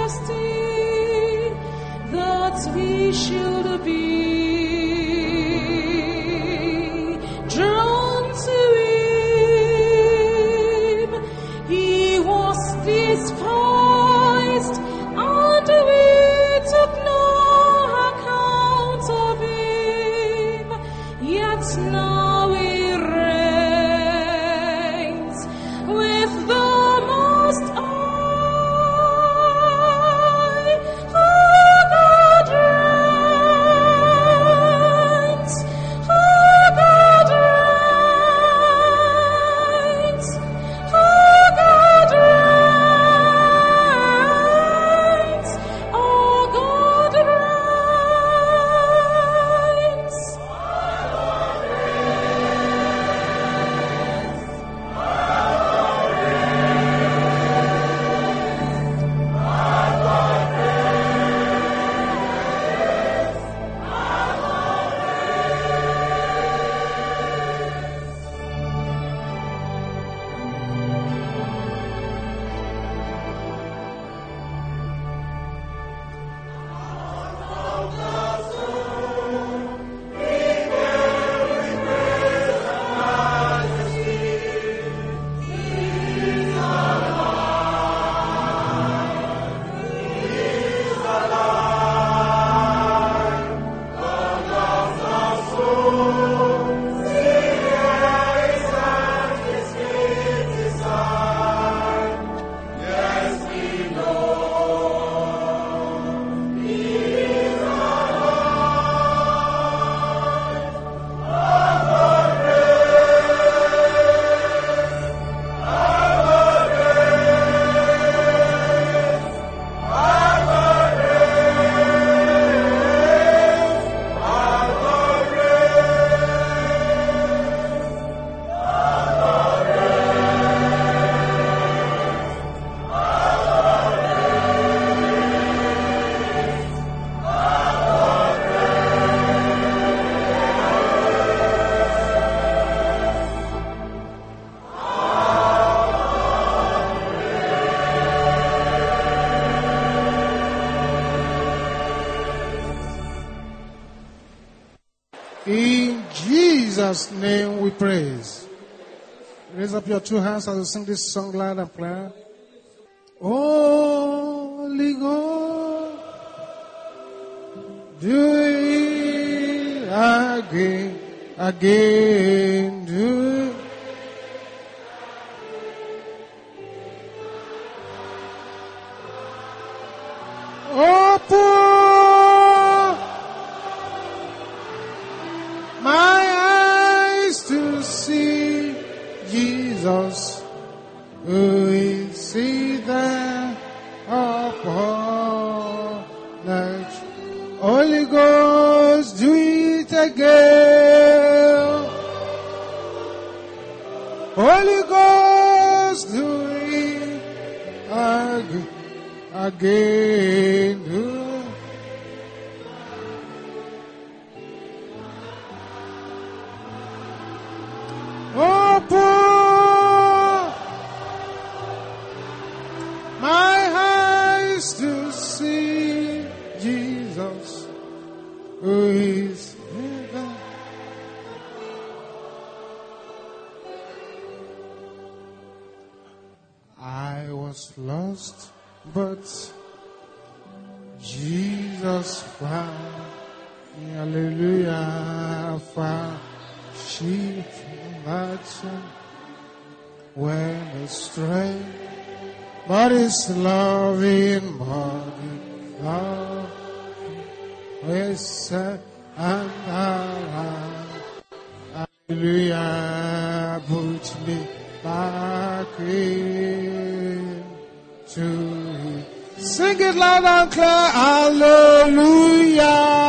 majesty that we should be drawn to him. He was despised, and we took no account of him. Yet now he reigns with the Most High. Our God reigns. Our God reigns. Our God reigns. Our God reigns. In Jesus' name we praise. Raise up your two hands as we sing this song loud and clear. Holy Ghost, do it again, again, do it. Open my eyes to see Jesus, who is seated upon the throne. Holy Ghost, do it again. Holy Ghost, do it again, again. Do it. Open my eyes to see Jesus, who is heaven. I was lost, but Jesus found me. Hallelujah, found sheep action when astray, but His loving body love is set and around. Hallelujah, put me back in to Him. Sing it loud and clear. Hallelujah.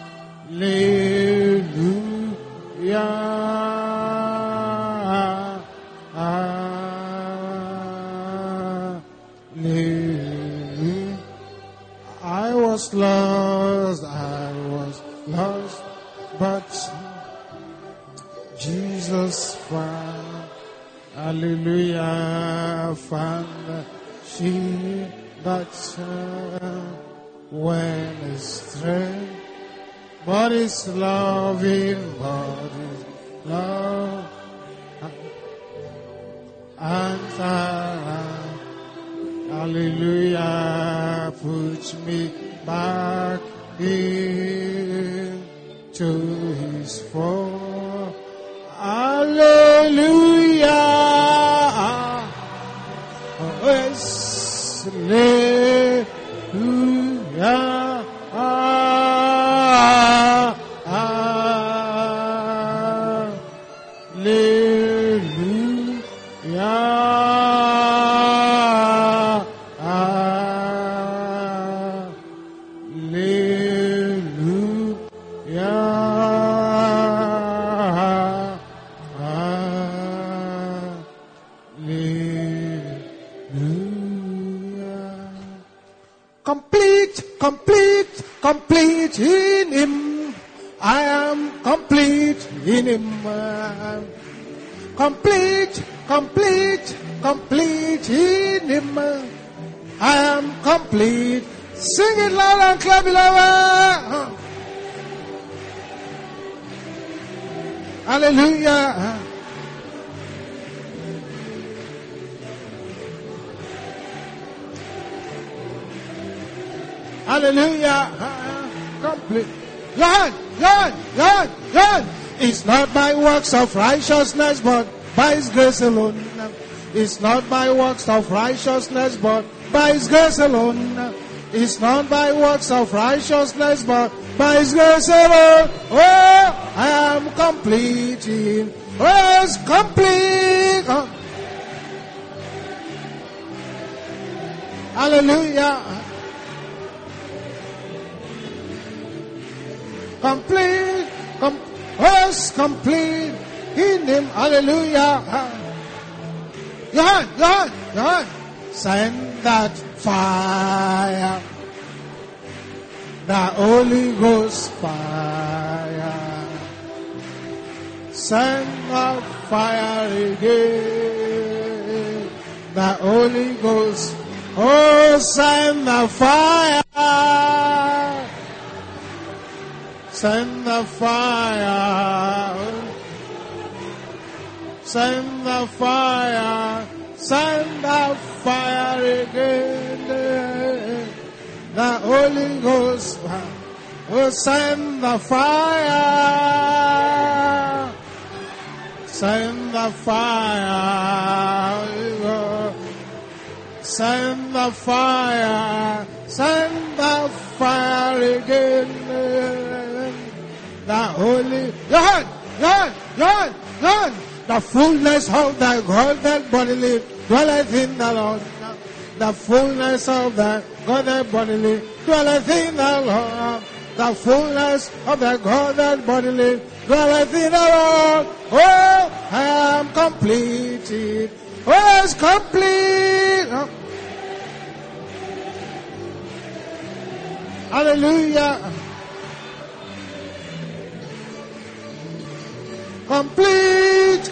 Hallelujah. Hallelujah, Father, she that when his strength, but his loving, but his love, and hallelujah, puts me back into his fold. Hallelujah. Yes, hallelujah. Complete in him. I am complete in him. Complete in him. I am complete. Sing it loud and clear, beloved. Hallelujah. Hallelujah. Complete. Lord. It's not by works of righteousness, but by his grace alone. It's not by works of righteousness, but by his grace alone. It's not by works of righteousness, but by his grace alone. Oh, I am complete in. Oh, it's complete. Hallelujah. Complete in him. Hallelujah. God. Send that fire. The Holy Ghost fire. Send the fire again. The Holy Ghost. Oh, send the fire. Send the fire. Send the fire. Send the fire again. The Holy Ghost. Oh, send the fire. Send the fire. Send the fire. Send the fire again. The Holy God. The fullness of the Godhead bodily dwelleth in the Lord. The fullness of the Godhead bodily dwelleth in the Lord. The fullness of the Godhead bodily dwelleth in the Lord. Oh, I am completed. Oh, it's complete. Hallelujah. Complete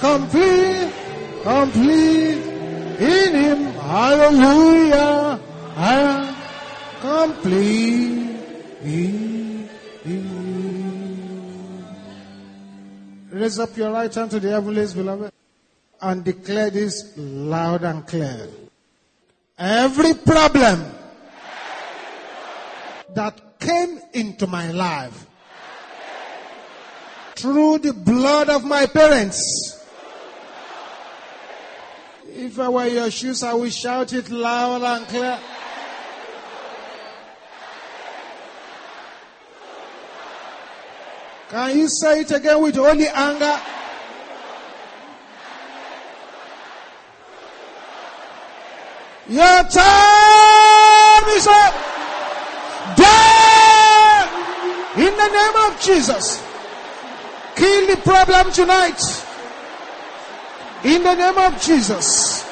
in him. Hallelujah. I am complete in him. Raise up your right hand to the heavens, beloved, and declare this loud and clear. Every problem that came into my life through the blood of my parents. If I were your shoes, I will shout it loud and clear. Can you say it again with holy anger? Your time is up. Dead in the name of Jesus. Kill the problem tonight. In the name of Jesus.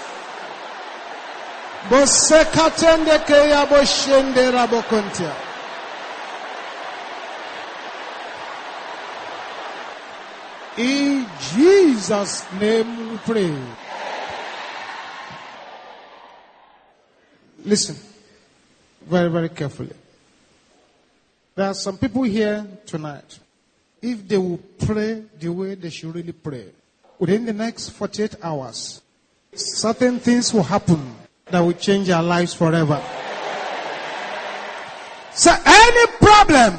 In Jesus' name we pray. Listen very, very carefully. There are some people here tonight. If they will pray the way they should really pray, within the next 48 hours, certain things will happen that will change their lives forever. So any problem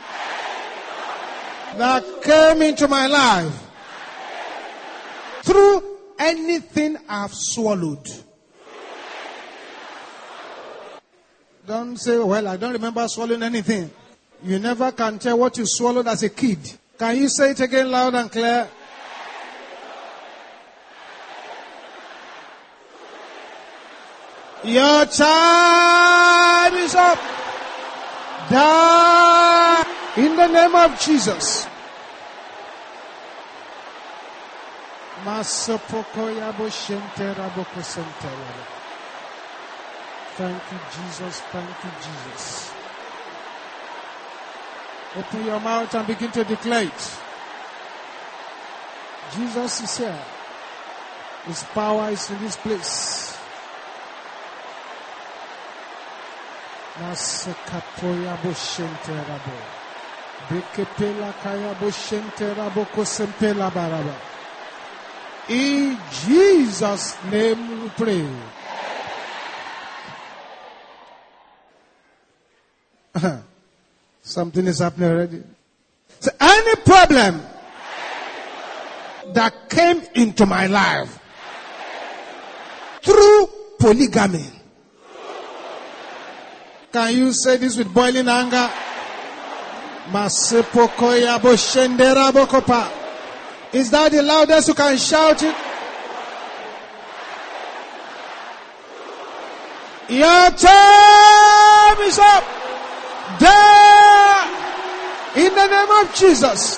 that came into my life through anything I've swallowed. Don't say, well, I don't remember swallowing anything. You never can tell what you swallowed as a kid. Can you say it again loud and clear? Your time is up. Die in the name of Jesus. Thank you, Jesus. Thank you, Jesus. Open your mouth and begin to declare it. Jesus is here. His power is in this place. Nasekatoya boshente rabo. Bekepela kaya boshente rabo kosempela baraba. In Jesus' name we pray. Something is happening already. So any problem that came into my life through polygamy. Can you say this with boiling anger? Is that the loudest you can shout it? Your time is up. There, in the name of Jesus.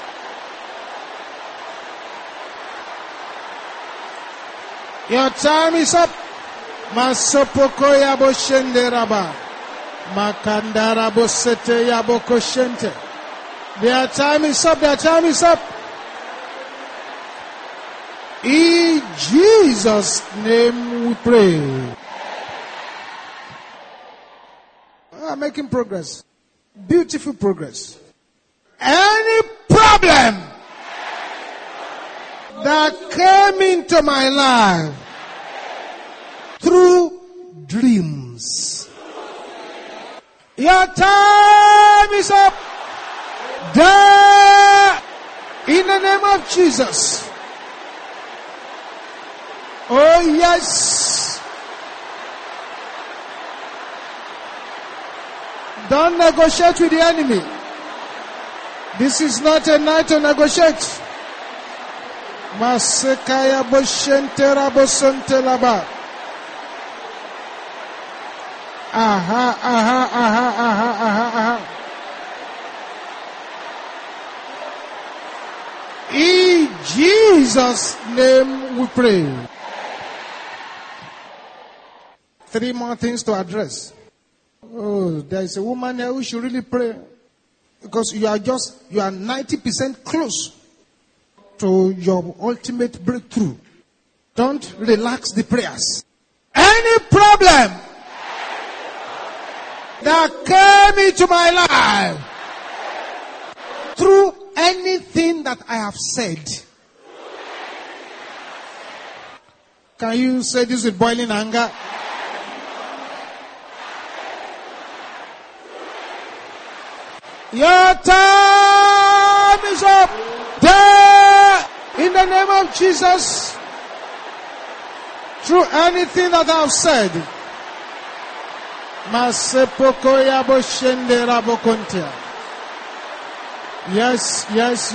Your time is up. Masopoko yabo shende raba. Makandara bosete yabo koshente. Their time is up. Their time is up. In Jesus' name we pray. We are making progress. Beautiful progress. Any problem that came into my life through dreams. Your time is up. Die in the name of Jesus. Oh yes. Don't negotiate with the enemy. This is not a night to negotiate. Masekaya boshente rabosonte laba. Aha. In Jesus' name we pray. 3 more things to address. Oh, there is a woman here who should really pray. Because you are 90% close to your ultimate breakthrough. Don't relax the prayers. Any problem that came into my life through anything that I have said. Can you say this with boiling anger? Your time is up. There, in the name of Jesus, through anything that I've said. Yes.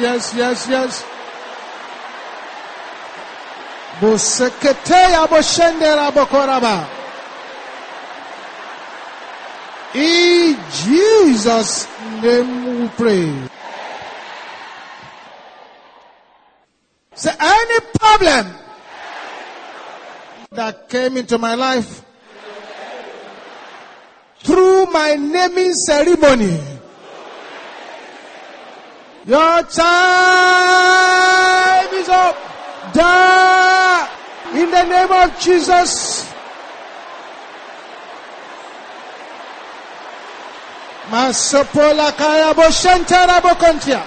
In Jesus' name we pray. So any problem that came into my life through my naming ceremony, your time is up. Die in the name of Jesus. Masopola kaya boshantara bokontia.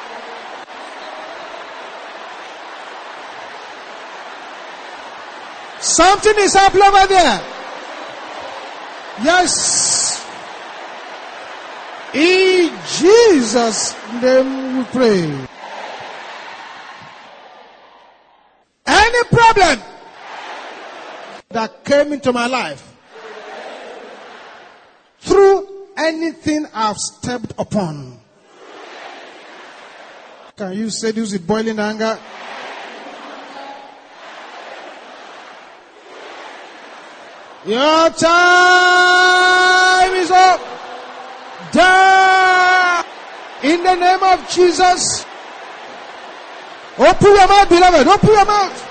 Something is happening over there. Yes. In Jesus' name we pray. Any problem that came into my life through anything I've stepped upon. Can you say this with boiling anger? Your time is up. Die in the name of Jesus. Open your mouth, beloved. Open your mouth.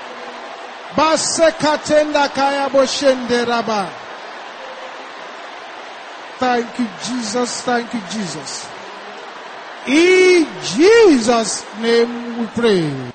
Basekatenda kaya boshende raba. Thank you, Jesus. Thank you, Jesus. In Jesus' name we pray.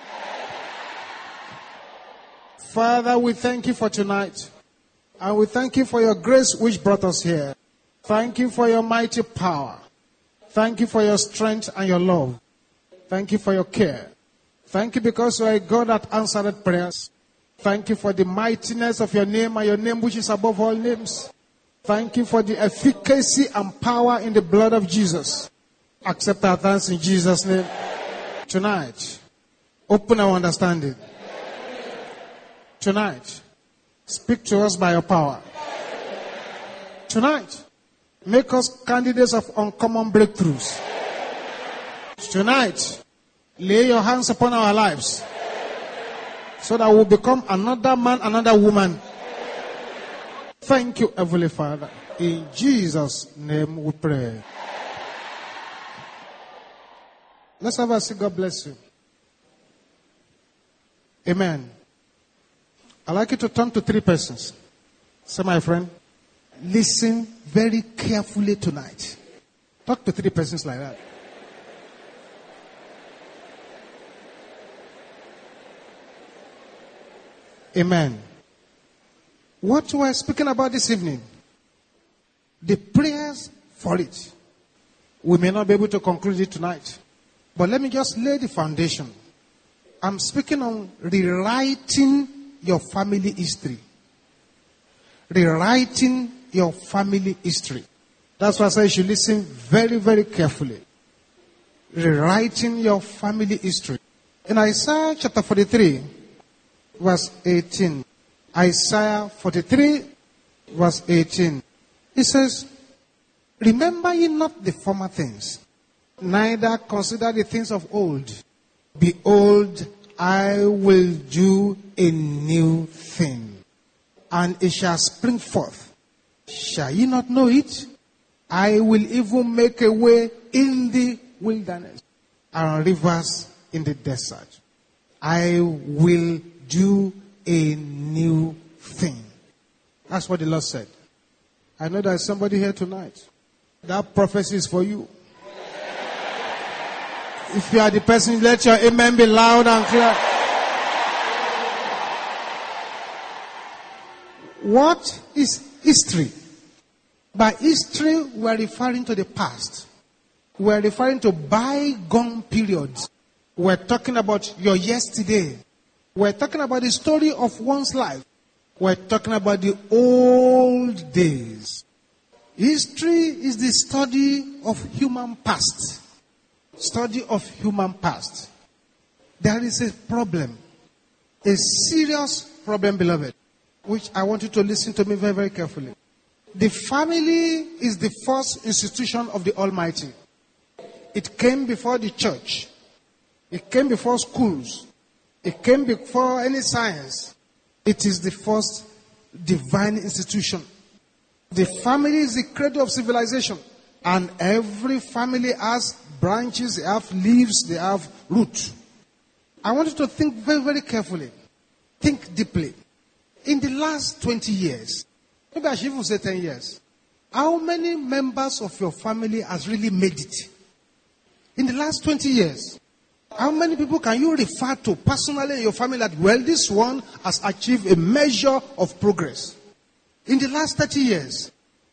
Father, we thank you for tonight. And we thank you for your grace which brought us here. Thank you for your mighty power. Thank you for your strength and your love. Thank you for your care. Thank you because you are a God that answered prayers. Thank you for the mightiness of your name and your name which is above all names. Thank you for the efficacy and power in the blood of Jesus. Accept our thanks in Jesus' name. Tonight, open our understanding. Tonight, speak to us by your power. Tonight, make us candidates of uncommon breakthroughs. Tonight, lay your hands upon our lives so that we'll become another man, another woman. Thank you, Heavenly Father. In Jesus' name we pray. Let's have a seat. God bless you. Amen. I'd like you to turn to three persons. Say, my friend, listen very carefully tonight. Talk to three persons like that. Amen. What we are speaking about this evening, the prayers for it, we may not be able to conclude it tonight. But let me just lay the foundation. I'm speaking on rewriting your family history. Rewriting your family history. That's why I say you should listen very, very carefully. Rewriting your family history. In Isaiah chapter 43, verse 18. Isaiah 43, verse 18. It says, remember ye not the former things, neither consider the things of old. Behold, I will do a new thing, and it shall spring forth. Shall ye not know it? I will even make a way in the wilderness and rivers in the desert. I will do a new thing. That's what the Lord said. I know there's somebody here tonight. That prophecy is for you. If you are the person, let your amen be loud and clear. What is history? By history, we are referring to the past. We are referring to bygone periods. We're talking about your yesterday. We're talking about the story of one's life. We're talking about the old days. History is the study of human past. Study of human past. There is a problem. A serious problem, beloved, which I want you to listen to me very, very carefully. The family is the first institution of the Almighty. It came before the church. It came before schools. It came before any science. It is the first divine institution. The family is the cradle of civilization. And every family has branches, they have leaves, they have roots. I want you to think very, very carefully. Think deeply. In the last 20 years, maybe I should even say 10 years, how many members of your family has really made it? In the last 20 years, how many people can you refer to personally in your family that, well, this one has achieved a measure of progress? In the last 30 years,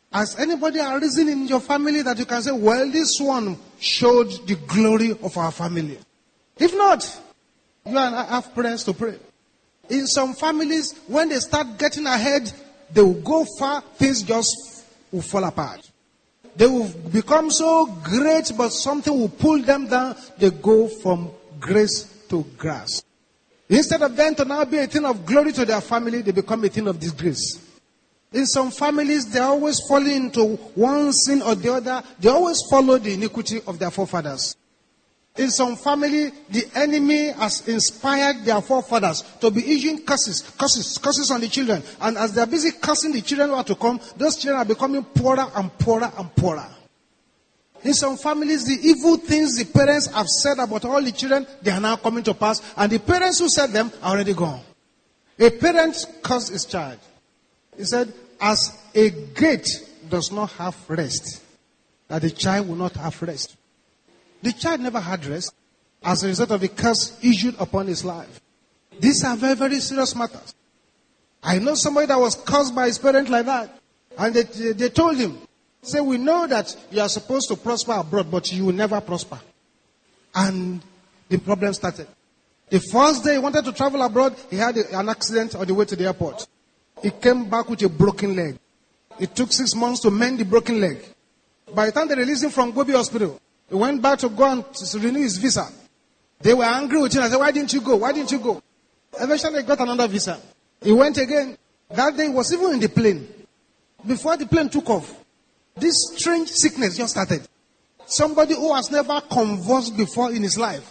Has anybody arisen in your family that you can say, well, this one showed the glory of our family? If not, you and I have prayers to pray. In some families, when they start getting ahead, they will go far, things just will fall apart. They will become so great, but something will pull them down. They go from grace to grass. Instead of them to now be a thing of glory to their family, they become a thing of disgrace. In some families, they always fall into one sin or the other. They always follow the iniquity of their forefathers. In some family, the enemy has inspired their forefathers to be issuing curses on the children. And as they are busy cursing the children who are to come, those children are becoming poorer and poorer and poorer. In some families, the evil things the parents have said about all the children, they are now coming to pass. And the parents who said them are already gone. A parent cursed his child. He said, as a gate does not have rest, that the child will not have rest. The child never had rest as a result of the curse issued upon his life. These are very, very serious matters. I know somebody that was cursed by his parent like that. And they told him, say, we know that you are supposed to prosper abroad, but you will never prosper. And the problem started. The first day he wanted to travel abroad, he had an accident on the way to the airport. He came back with a broken leg. It took 6 months to mend the broken leg. By the time they released him from Gobi Hospital, he went back to go and renew his visa. They were angry with him. I said, why didn't you go? Why didn't you go? Eventually, he got another visa. He went again. That day, he was even in the plane. Before the plane took off, this strange sickness just started. Somebody who has never convulsed before in his life,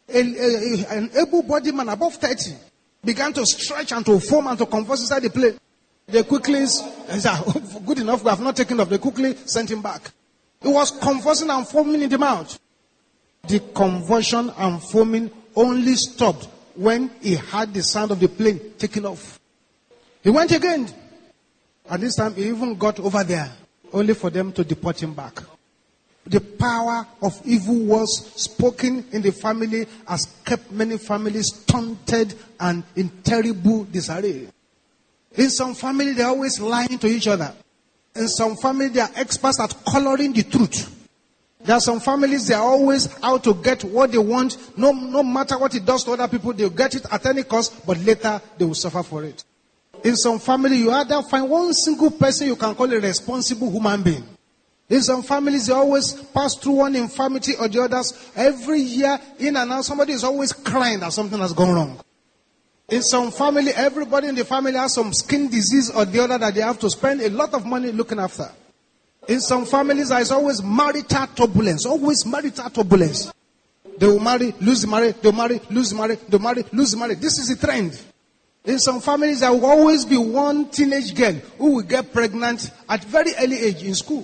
an able-bodied man above 30, began to stretch and to foam and to convulse inside the plane. They quickly, good enough, we have not taken off. They quickly sent him back. He was convulsing and foaming in the mouth. The convulsion and foaming only stopped when he heard the sound of the plane taking off. He went again. At this time, he even got over there, only for them to deport him back. The power of evil words spoken in the family has kept many families stunted and in terrible disarray. In some family, they're always lying to each other. In some families, they are experts at coloring the truth. There are some families, they are always out to get what they want. No matter what it does to other people, they'll get it at any cost, but later they will suffer for it. In some family, you either find one single person you can call a responsible human being. In some families, they always pass through one infirmity or the others. Every year, in and out, somebody is always crying that something has gone wrong. In some family, everybody in the family has some skin disease or the other that they have to spend a lot of money looking after. In some families, there is always marital turbulence. Always marital turbulence. They will marry, lose the marriage. They will marry, lose the marriage. They will marry, lose the marriage. This is the trend. In some families, there will always be one teenage girl who will get pregnant at very early age in school.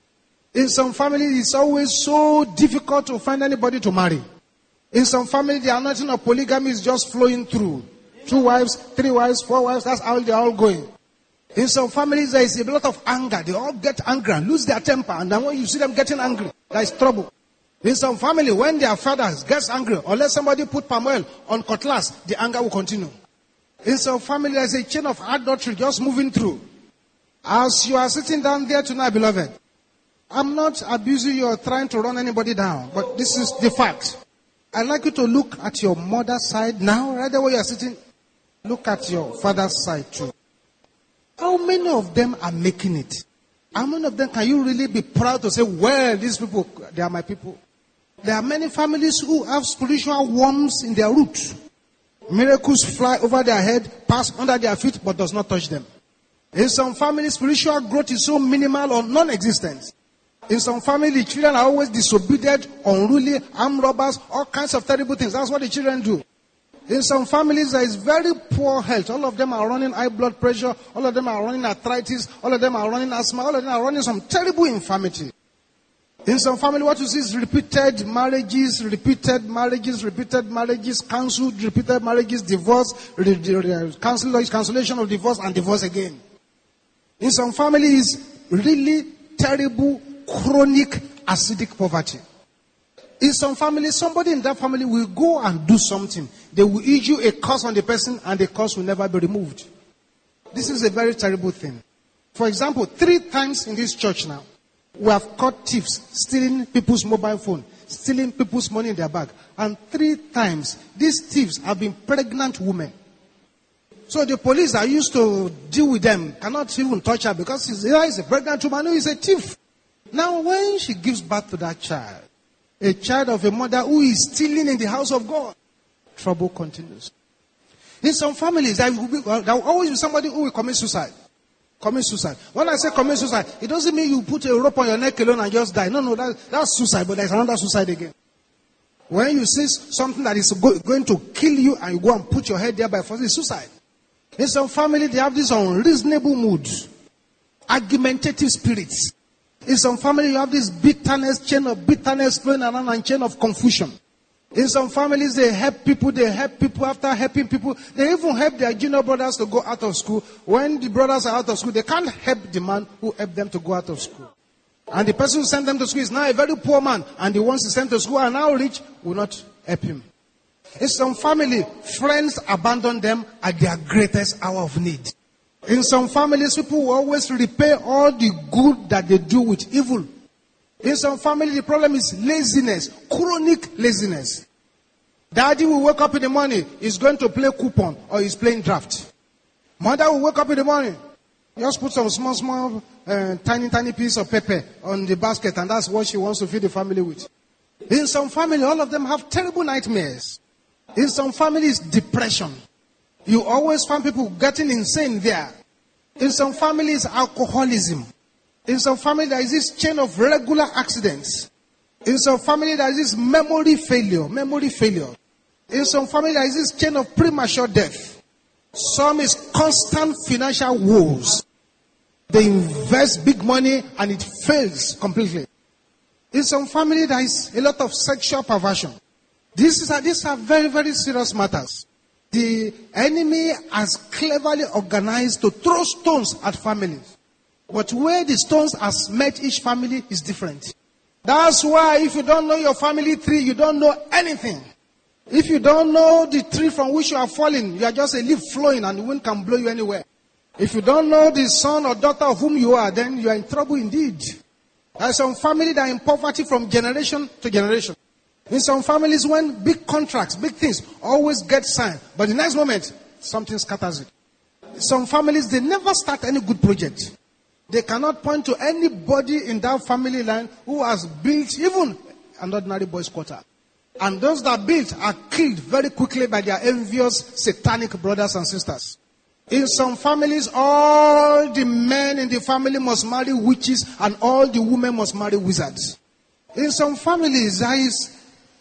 In some families, it's always so difficult to find anybody to marry. In some families, the anointing of polygamy is just flowing through. 2 wives, 3 wives, 4 wives, that's how they're all going. In some families, there is a lot of anger. They all get angry and lose their temper. And then when you see them getting angry, there is trouble. In some family, when their fathers gets angry, unless somebody put palm oil on cutlass, the anger will continue. In some family, there is a chain of adultery just moving through. As you are sitting down there tonight, beloved, I'm not abusing you or trying to run anybody down, but this is the fact. I'd like you to look at your mother's side now, right there where you are sitting. Look at your father's side too. How many of them are making it? How many of them can you really be proud to say, well, these people, they are my people? There are many families who have spiritual worms in their roots. Miracles fly over their head, pass under their feet, but does not touch them. In some families, spiritual growth is so minimal or non-existent. In some families, children are always disobedient, unruly, armed robbers, all kinds of terrible things. That's what the children do. In some families, there is very poor health. All of them are running high blood pressure. All of them are running arthritis. All of them are running asthma. All of them are running some terrible infirmity. In some family, what you see is repeated marriages, cancelled, repeated marriages, divorce, cancellation of divorce, and divorce again. In some families, really terrible, chronic, acidic poverty. In some families, somebody in that family will go and do something. They will issue a curse on the person and the curse will never be removed. This is a very terrible thing. For example, 3 times in this church now, we have caught thieves stealing people's mobile phone, stealing people's money in their bag. And 3 times, these thieves have been pregnant women. So the police that used to deal with them cannot even touch her because either is a pregnant woman or is a thief. Now when she gives birth to that child, a child of a mother who is stealing in the house of God, trouble continues. In some families, there will always be somebody who will commit suicide. Commit suicide. When I say commit suicide, it doesn't mean you put a rope on your neck alone and just die. No, that's suicide, but there's another suicide again. When you see something that is going to kill you and you go and put your head there by force, it's suicide. In some families, they have this unreasonable mood, argumentative spirits. In some families, you have this bitterness, chain of bitterness flowing around and chain of confusion. In some families, they help people after helping people. They even help their junior brothers to go out of school. When the brothers are out of school, they can't help the man who helped them to go out of school. And the person who sent them to school is now a very poor man. And the ones he sent to school are now rich, will not help him. In some family, friends abandon them at their greatest hour of need. In some families, people will always repay all the good that they do with evil. In some families, the problem is laziness, chronic laziness. Daddy will wake up in the morning, he's going to play coupon or he's playing draft. Mother will wake up in the morning, just put some small, tiny piece of pepper on the basket and that's what she wants to feed the family with. In some families, all of them have terrible nightmares. In some families, depression. You always find people getting insane there. In some families, alcoholism. In some families, there is this chain of regular accidents. In some families, there is this memory failure. In some families, there is this chain of premature death. Some is constant financial woes. They invest big money and it fails completely. In some families, there is a lot of sexual perversion. These are very, very serious matters. The enemy has cleverly organized to throw stones at families. But where the stones has met each family is different. That's why if you don't know your family tree, you don't know anything. If you don't know the tree from which you are falling, you are just a leaf flowing and the wind can blow you anywhere. If you don't know the son or daughter of whom you are, then you are in trouble indeed. There are some families that are in poverty from generation to generation. In some families, when big contracts, big things always get signed, but the next moment, something scatters it. Some families, they never start any good project. They cannot point to anybody in that family line who has built even an ordinary boy's quarter. And those that built are killed very quickly by their envious satanic brothers and sisters. In some families, all the men in the family must marry witches and all the women must marry wizards. In some families, there is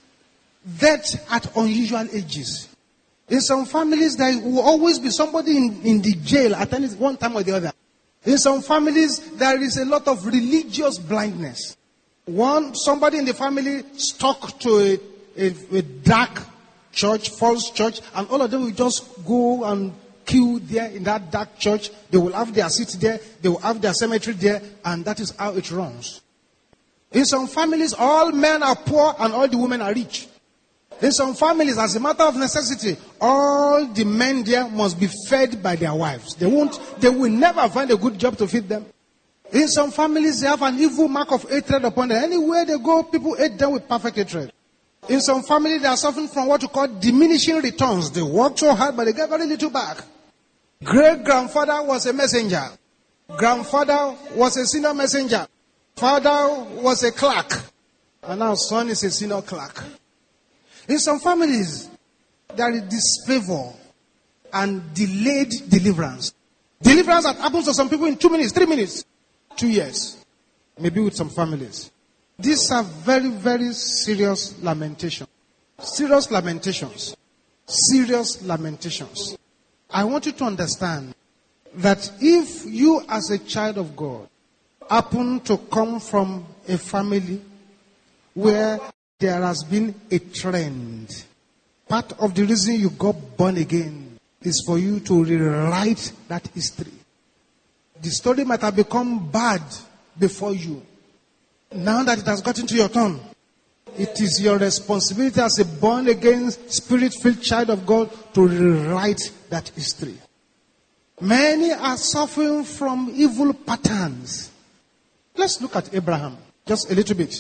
death at unusual ages. In some families, there will always be somebody in the jail at any one time or the other. In some families, there is a lot of religious blindness. Somebody in the family stuck to a dark church, false church, and all of them will just go and queue there in that dark church. They will have their seat there, they will have their cemetery there, and that is how it runs. In some families, all men are poor and all the women are rich. In some families, as a matter of necessity, all the men there must be fed by their wives. They will never find a good job to feed them. In some families, they have an evil mark of hatred upon them. Anywhere they go, people hate them with perfect hatred. In some families, they are suffering from what you call diminishing returns. They work so hard, but they get very little back. Great-grandfather was a messenger. Grandfather was a senior messenger. Father was a clerk. And now son is a senior clerk. In some families, there is disfavor and delayed deliverance. Deliverance that happens to some people in 2 minutes, 3 minutes, 2 years. Maybe with some families. These are very, very serious lamentations. Serious lamentations. Serious lamentations. I want you to understand that if you as a child of God happen to come from a family where there has been a trend, part of the reason you got born again is for you to rewrite that history. The story might have become bad before you. Now that it has gotten to your turn, it is your responsibility as a born again, spirit-filled child of God to rewrite that history. Many are suffering from evil patterns. Let's look at Abraham just a little bit.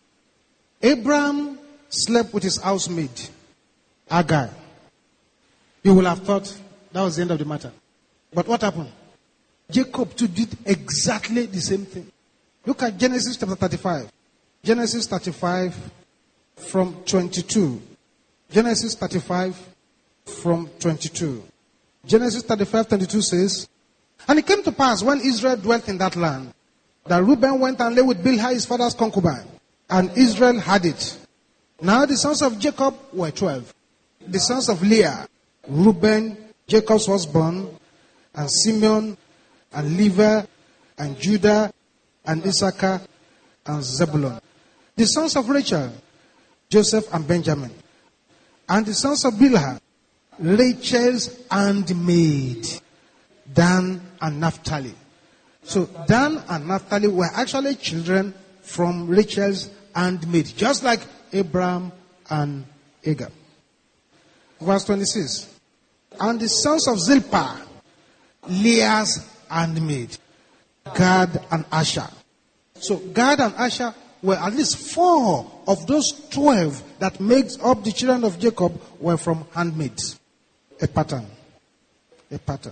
Abraham slept with his housemaid, Hagar. You will have thought that was the end of the matter. But what happened? Jacob too did exactly the same thing. Look at Genesis chapter 35. Genesis 35 from 22. Genesis 35 from 22. Genesis 35:22 says, and it came to pass when Israel dwelt in that land, that Reuben went and lay with Bilhah his father's concubine, and Israel had it. Now the sons of Jacob were 12. The sons of Leah, Reuben, Jacob's firstborn, and Simeon, and Levi, and Judah, and Issachar, and Zebulun. The sons of Rachel, Joseph and Benjamin. And the sons of Bilhah, Rachel's handmaid, Dan and Naphtali. So Dan and Naphtali were actually children from Rachel's handmaid, just like Abraham and Hagar. Verse 26. And the sons of Zilpah, Leah's handmaid, Gad and Asher. So Gad and Asher were at least 4 of those 12 that makes up the children of Jacob were from handmaids. A pattern. A pattern.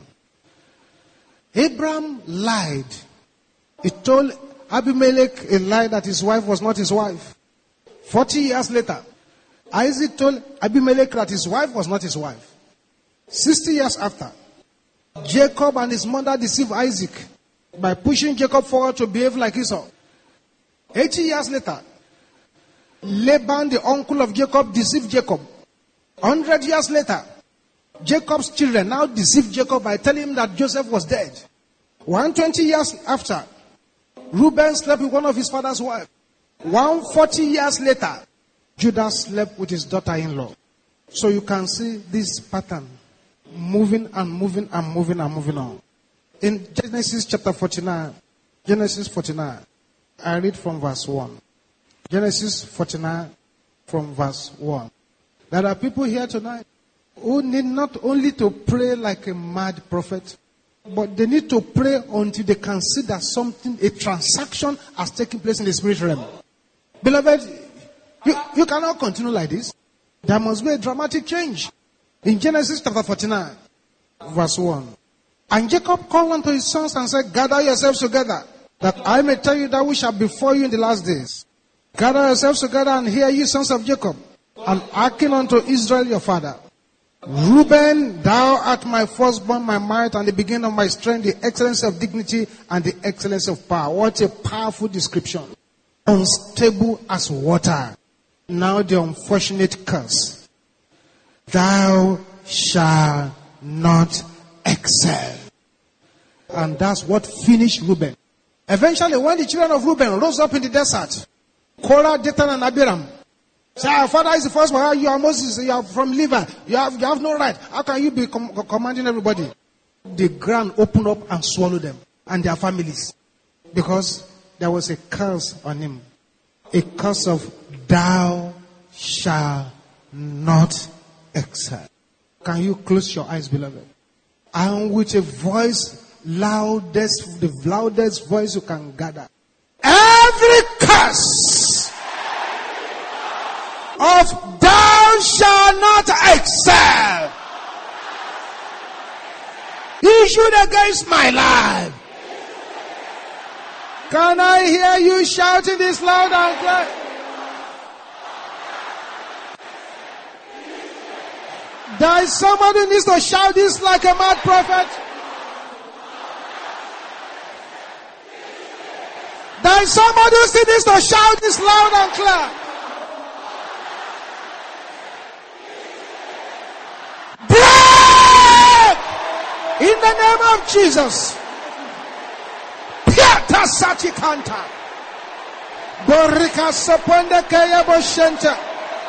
Abraham lied. He told Abimelech a lie that his wife was not his wife. 40 years later, Isaac told Abimelech that his wife was not his wife. 60 years after, Jacob and his mother deceived Isaac by pushing Jacob forward to behave like Esau. 80 years later, Laban, the uncle of Jacob, deceived Jacob. 100 years later, Jacob's children now deceived Jacob by telling him that Joseph was dead. 120 years after, Reuben slept with one of his father's wives. 140 years later, Judah slept with his daughter-in-law. So you can see this pattern moving and moving and moving and moving on. In Genesis chapter 49, Genesis 49, I read from verse 1. Genesis 49 from verse 1. There are people here tonight who need not only to pray like a mad prophet, but they need to pray until they can see that something, a transaction has taken place in the spirit realm. Beloved, you cannot continue like this. There must be a dramatic change. In Genesis chapter 49, verse 1. And Jacob called unto his sons and said, gather yourselves together, that I may tell you that which shall befall you in the last days. Gather yourselves together and hear ye sons of Jacob, and hearken unto Israel your father. Reuben, thou art my firstborn, my might, and the beginning of my strength, the excellence of dignity, and the excellence of power. What a powerful description. Unstable as water. Now the unfortunate curse. Thou shalt not excel. And that's what finished Reuben. Eventually, when the children of Reuben rose up in the desert, Korah, Dathan, and Abiram said, our father is the firstborn. You are Moses. You are from Levi. You have no right. How can you be commanding everybody? The ground opened up and swallowed them and their families. Because there was a curse on him. A curse of thou shalt not excel. Can you close your eyes, beloved? And with a voice, the loudest voice you can gather. Every curse of thou shalt not excel issued against my life. Can I hear you shouting this loud and clear? There is somebody who needs to shout this like a mad prophet. There is somebody who still needs to shout this loud and clear. Break! In the name of Jesus. Piata Satikanta. Borika Saponda Kaya Boshenta.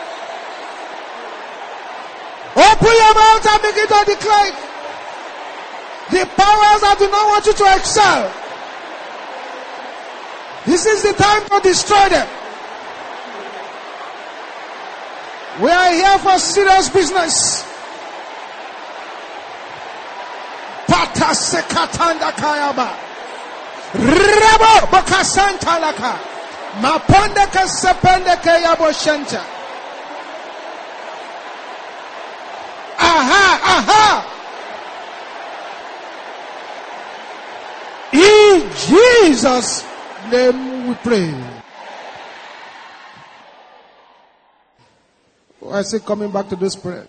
Open your mouth and begin to declare the powers that do not want you to excel. This is the time to destroy them. We are here for serious business. Vata sekatanda kayaba. Rabo bakasanta laka. Maponde kasepende kayabo shanta. Aha. In Jesus' name we pray. I say coming back to this prayer.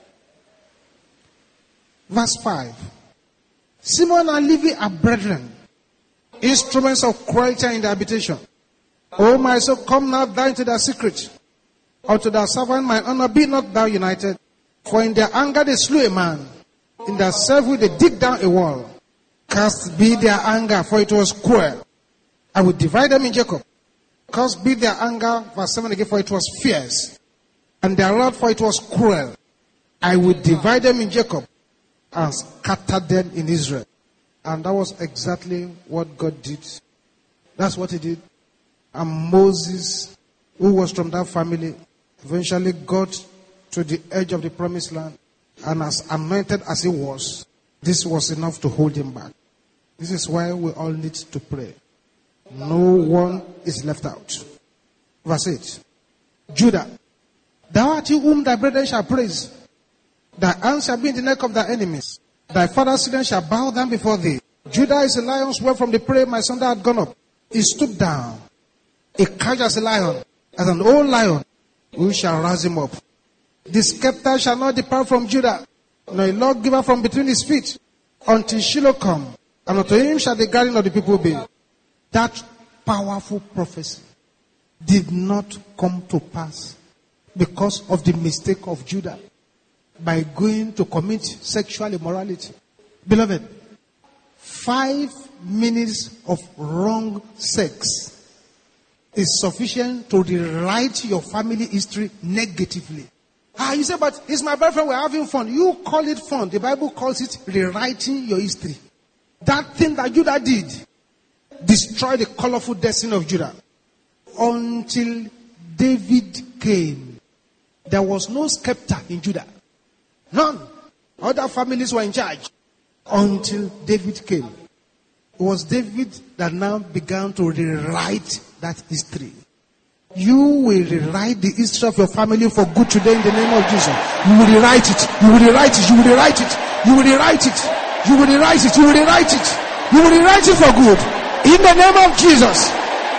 Verse 5. Simon and Levi are brethren, instruments of cruelty in the habitation. O my soul, come now thou into thy secret. Unto thy servant my honor be not thou united. For in their anger they slew a man. In their self-will they dig down a wall. Cast be their anger, for it was cruel. I will divide them in Jacob. Cast be their anger, verse 7 again, for it was fierce. And their wrath, for it was cruel. I will divide them in Jacob and scatter them in Israel. And that was exactly what God did. That's what he did. And Moses, who was from that family, eventually got to the edge of the promised land. And as anointed as he was, this was enough to hold him back. This is why we all need to pray. No one is left out. Verse 8. Judah, thou art he whom thy brethren shall praise. Thy hand shall be in the neck of thy enemies. Thy father's children shall bow down before thee. Judah is a lion's whelp from the prey my son that had gone up. He stooped down. He crouched as a lion, as an old lion. Who shall rouse him up? The scepter shall not depart from Judah, nor a lawgiver from between his feet, until Shiloh come, and unto him shall the guardian of the people be. That powerful prophecy did not come to pass because of the mistake of Judah by going to commit sexual immorality. Beloved, 5 minutes of wrong sex is sufficient to rewrite your family history negatively. You say, but it's my boyfriend, we're having fun. You call it fun. The Bible calls it rewriting your history. That thing that Judah did destroyed the colorful destiny of Judah. Until David came, there was no scepter in Judah. None. Other families were in charge. Until David came. It was David that now began to rewrite that history. You will rewrite the history of your family for good today in the name of Jesus. You will rewrite it. You will rewrite it. You will rewrite it. You will rewrite it. You will rewrite it. You will rewrite it. You will rewrite it for good. In the name of Jesus.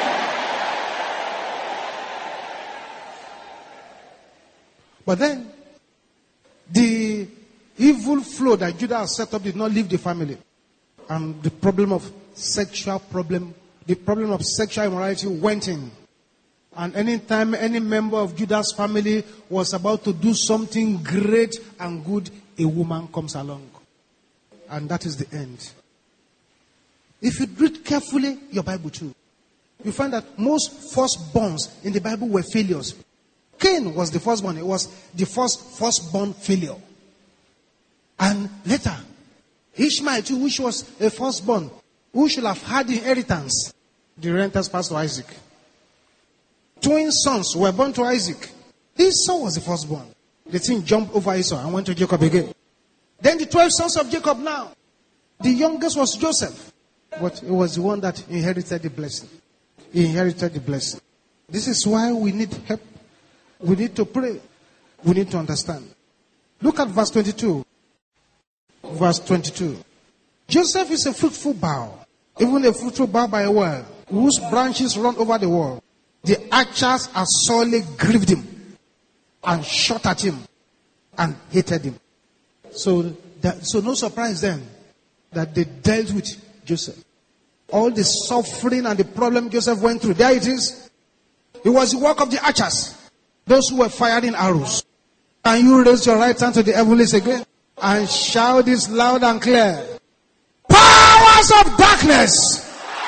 But then, the evil flow that Judah has set up did not leave the family. And the problem of sexual immorality went in. And anytime any member of Judah's family was about to do something great and good, a woman comes along. And that is the end. If you read carefully your Bible too, you find that most firstborns in the Bible were failures. Cain was the firstborn. It was the firstborn failure. And later, Ishmael too, which was a firstborn, who should have had the inheritance, the inheritance passed to Isaac. Twin sons were born to Isaac. Esau was the firstborn. The thing jumped over Esau and went to Jacob again. Then the 12 sons of Jacob now. The youngest was Joseph. But it was the one that inherited the blessing. He inherited the blessing. This is why we need help. We need to pray. We need to understand. Look at verse 22. Verse 22. Joseph is a fruitful bough, even a fruitful bough by a well, whose branches run over the wall. The archers are sorely grieved him and shot at him and hated him. So no surprise then that they dealt with Joseph. All the suffering and the problem Joseph went through, there it is. It was the work of the archers, those who were firing arrows. Can you raise your right hand to the heavens again and shout this loud and clear? Powers of darkness,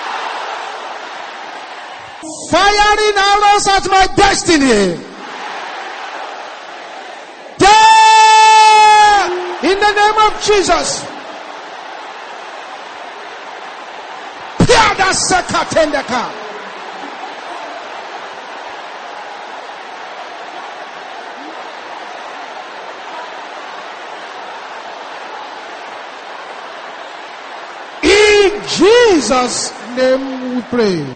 firing arrows at my destiny. There, in the name of Jesus. Piada sekatendeka. In Jesus' name we pray.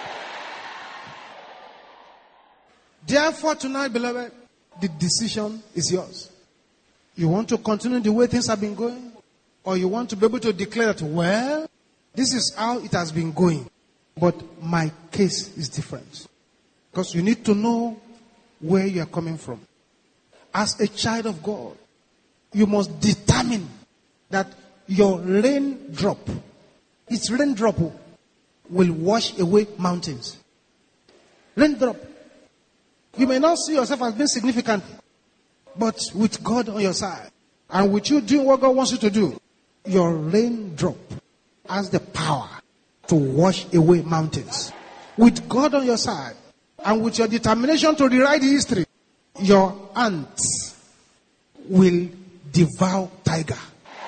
Therefore, tonight, beloved, the decision is yours. You want to continue the way things have been going? Or you want to be able to declare that, well, this is how it has been going. But my case is different. Because you need to know where you are coming from. As a child of God, you must determine that your raindrop, its raindrop will wash away mountains. Raindrop. You may not see yourself as being significant, but with God on your side, and with you doing what God wants you to do, your raindrop has the power to wash away mountains. With God on your side, and with your determination to rewrite history, your ants will devour tiger.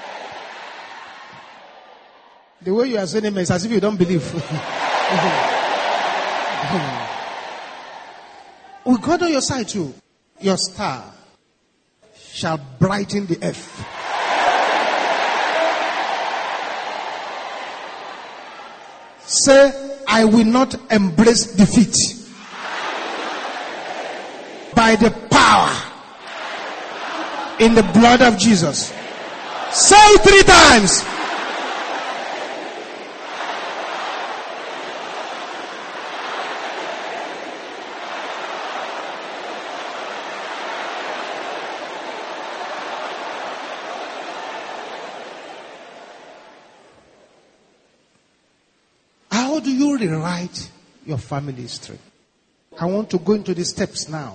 The way you are saying it is as if you don't believe. With God on your side too, your star shall brighten the earth. Say, I will not embrace defeat. By the power in the blood of Jesus. Say it 3 times. How do you rewrite your family history? I want to go into the steps now.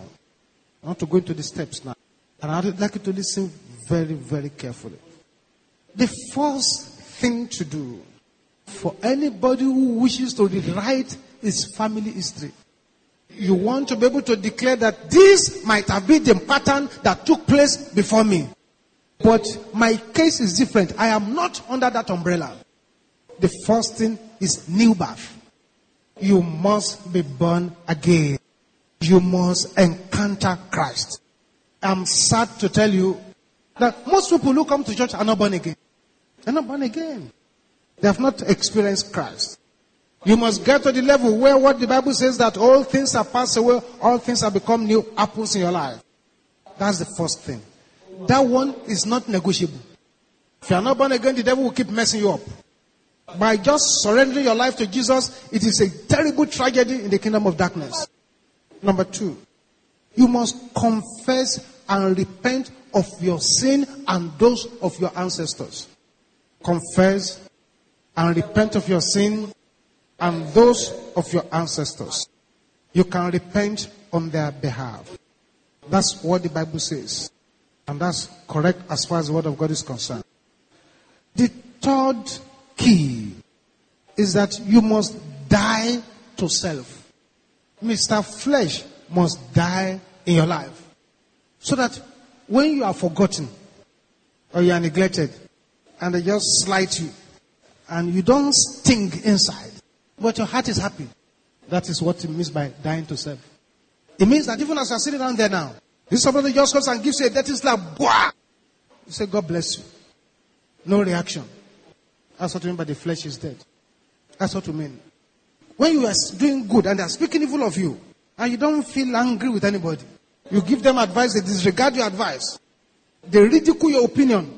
And I'd like you to listen very, very carefully. The first thing to do for anybody who wishes to rewrite his family history, you want to be able to declare that this might have been the pattern that took place before me. But my case is different. I am not under that umbrella. The first thing is new birth. You must be born again. You must encounter Christ. I'm sad to tell you that most people who come to church are not born again. They're not born again. They have not experienced Christ. You must get to the level where what the Bible says that all things are passed away, all things have become new, happens in your life. That's the first thing. That one is not negotiable. If you are not born again, the devil will keep messing you up. By just surrendering your life to Jesus, it is a terrible tragedy in the kingdom of darkness. Number 2, you must confess and repent of your sin and those of your ancestors. Confess and repent of your sin and those of your ancestors. You can repent on their behalf. That's what the Bible says. And that's correct as far as the word of God is concerned. The third key is that you must die to self. Mr. Flesh must die in your life. So that when you are forgotten or you are neglected and they just slight you and you don't sting inside, but your heart is happy. That is what it means by dying to self. It means that even as you are sitting down there now, this somebody just comes and gives you a dirty slap. Bwah! You say, God bless you. No reaction. That's what you mean by the flesh is dead. That's what you mean. When you are doing good and they are speaking evil of you, and you don't feel angry with anybody, you give them advice, they disregard your advice. They ridicule your opinion.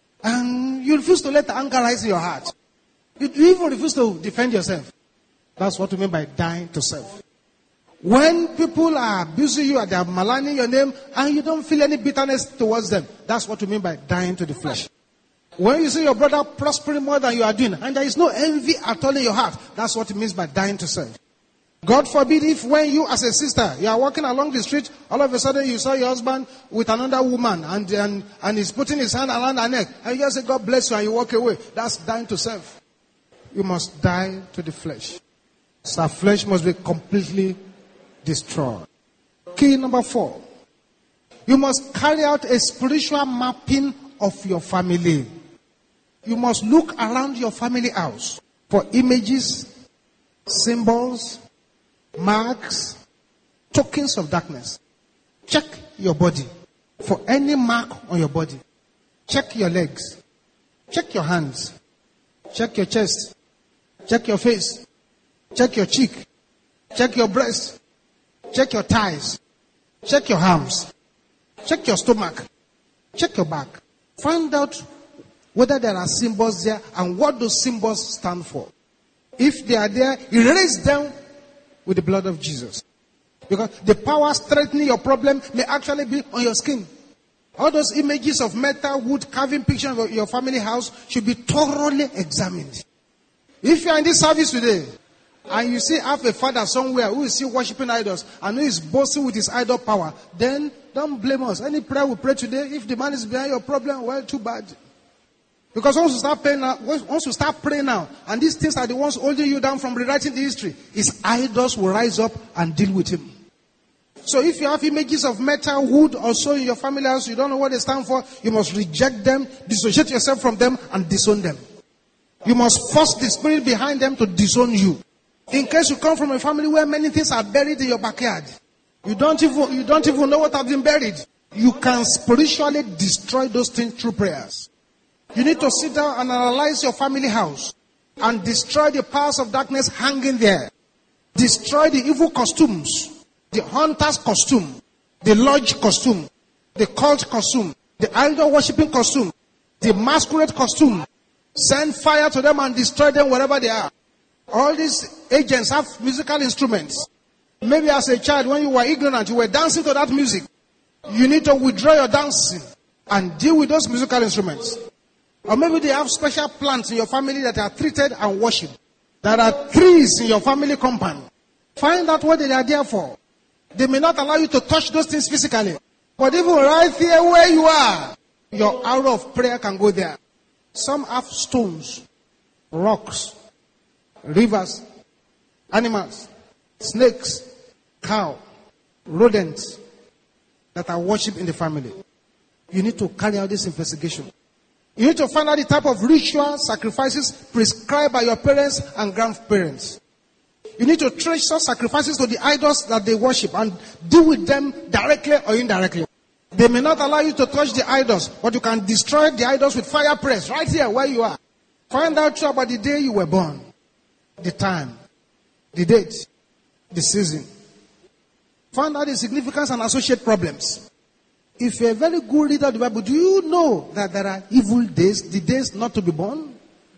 And you refuse to let the anger rise in your heart. You even refuse to defend yourself. That's what we mean by dying to self. When people are abusing you and they are maligning your name and you don't feel any bitterness towards them, that's what we mean by dying to the flesh. When you see your brother prospering more than you are doing and there is no envy at all in your heart, that's what it means by dying to self. God forbid if when you as a sister, you are walking along the street, all of a sudden you saw your husband with another woman and he's putting his hand around her neck and you just say, God bless you, and you walk away. That's dying to self. You must die to the flesh. So our flesh must be completely destroyed. Key number 4. You must carry out a spiritual mapping of your family. You must look around your family house for images, symbols, marks, tokens of darkness. Check your body for any mark on your body. Check your legs. Check your hands. Check your chest. Check your face. Check your cheek. Check your breast. Check your thighs. Check your arms. Check your stomach. Check your back. Find out whether there are symbols there and what those symbols stand for. If they are there, erase them with the blood of Jesus. Because the power strengthening your problem may actually be on your skin. All those images of metal, wood, carving pictures of your family house should be thoroughly examined. If you are in this service today, and you see have a father somewhere who is still worshiping idols, and who is boasting with his idol power, then don't blame us. Any prayer we pray today, if the man is behind your problem, well, too bad. Because once you start praying now, and these things are the ones holding you down from rewriting the history, his idols will rise up and deal with him. So if you have images of metal, wood, or so in your family house, you don't know what they stand for, you must reject them, dissociate yourself from them, and disown them. You must force the spirit behind them to disown you. In case you come from a family where many things are buried in your backyard, you don't even know what has been buried. You can spiritually destroy those things through prayers. You need to sit down and analyze your family house and destroy the powers of darkness hanging there. Destroy the evil costumes, the hunter's costume, the lodge costume, the cult costume, the idol worshipping costume, the masquerade costume. Send fire to them and destroy them wherever they are. All these agents have musical instruments. Maybe as a child, when you were ignorant, you were dancing to that music. You need to withdraw your dancing and deal with those musical instruments. Or maybe they have special plants in your family that are treated and worshipped. There are trees in your family compound. Find out what they are there for. They may not allow you to touch those things physically. But even right here where you are, your hour of prayer can go there. Some have stones, rocks, rivers, animals, snakes, cow, rodents that are worshipped in the family. You need to carry out this investigation. You need to find out the type of ritual sacrifices prescribed by your parents and grandparents. You need to trace such sacrifices to the idols that they worship and deal with them directly or indirectly. They may not allow you to touch the idols, but you can destroy the idols with fire press right here where you are. Find out about the day you were born, the time, the date, the season. Find out the significance and associate problems. If you're a very good reader of the Bible, do you know that there are evil days, the days not to be born?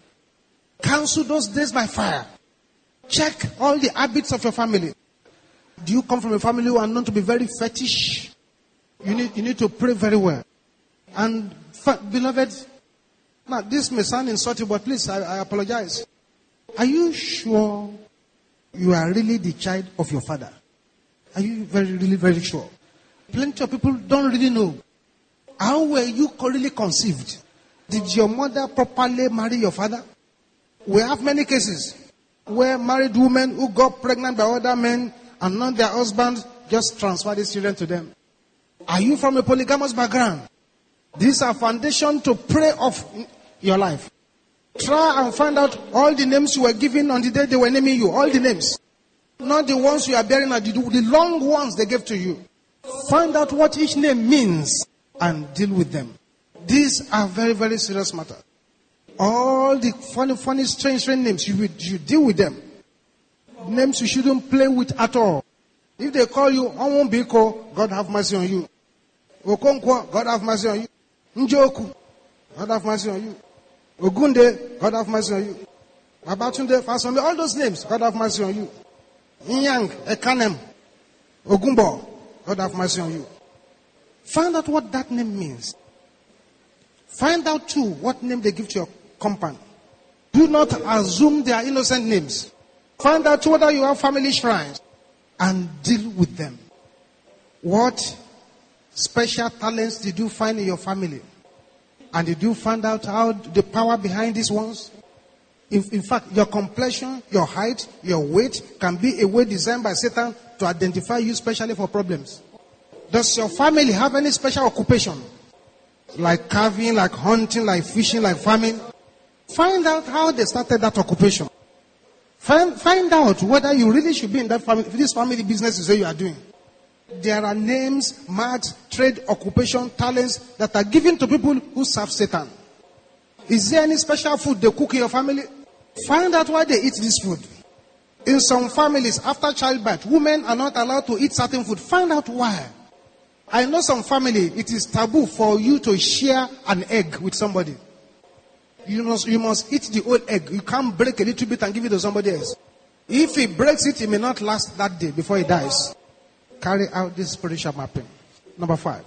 Cancel those days by fire. Check all the habits of your family. Do you come from a family who are known to be very fetish? You need to pray very well. And beloved, now this may sound insulting, but please, I apologize. Are you sure you are really the child of your father? Are you really, very sure? Plenty of people don't really know. How were you really conceived? Did your mother properly marry your father? We have many cases where married women who got pregnant by other men and not their husbands just transfer these children to them. Are you from a polygamous background? These are foundation to pray off your life. Try and find out all the names you were given on the day they were naming you. All the names. Not the ones you are bearing, the long ones they gave to you. Find out what each name means and deal with them. These are very, very serious matters. All the funny, strange names, you deal with them. Names you shouldn't play with at all. If they call you Onwumbiko, God have mercy on you. Okonkwo, God have mercy on you. Njoku, God have mercy on you. Ogunde, God have mercy on you. Babatunde, Fasombe, all those names, God have mercy on you. Inyang, Ekanem, Ogumbo, God have mercy on you. Find out what that name means. Find out too what name they give to your compound. Do not assume they are innocent names. Find out whether you have family shrines and deal with them. What special talents did you find in your family? And did you find out how the power behind these ones? In fact, your complexion, your height, your weight can be a way designed by Satan to identify you specially for problems. Does your family have any special occupation? Like carving, like hunting, like fishing, like farming? Find out how they started that occupation. Find out whether you really should be in that family, this family business you say you are doing. There are names, marks, trade, occupation, talents that are given to people who serve Satan. Is there any special food they cook in your family? Find out why they eat this food. In some families, after childbirth, women are not allowed to eat certain food. Find out why. I know some family, it is taboo for you to share an egg with somebody. You must eat the whole egg. You can't break a little bit and give it to somebody else. If he breaks it, it may not last that day before he dies. Carry out this spiritual mapping. Number 5.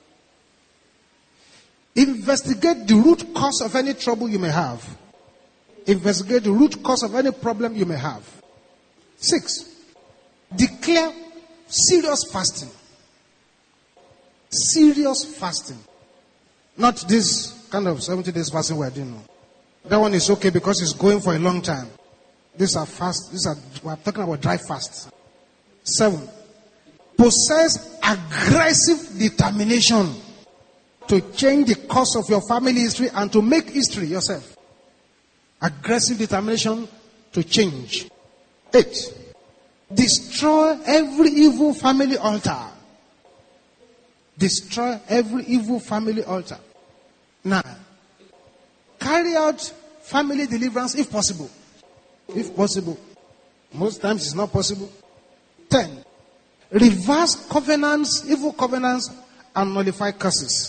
Investigate the root cause of any trouble you may have. Investigate the root cause of any problem you may have. 6. Declare serious fasting. Serious fasting. Not this kind of 70 days fasting we're doing. That one is okay because it's going for a long time. These are fast. We're talking about dry fasts. 7. Possess aggressive determination to change the course of your family history and to make history yourself. Aggressive determination to change. 8. Destroy every evil family altar. Destroy every evil family altar. 9. Carry out family deliverance if possible. If possible. Most times it's not possible. 10. Reverse covenants, evil covenants, and nullify curses.